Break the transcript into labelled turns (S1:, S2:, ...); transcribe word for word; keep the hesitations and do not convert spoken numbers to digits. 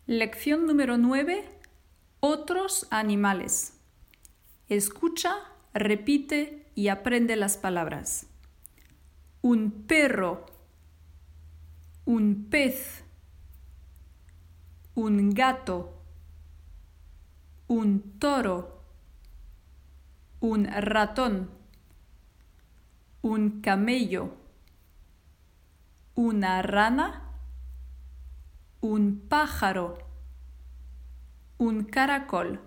S1: Lección número nueve. Otros animales. Escucha, repite y aprende las palabras. Un perro, un pez, un gato, un toro, un ratón, un camello, una rana, un pájaro, un caracol.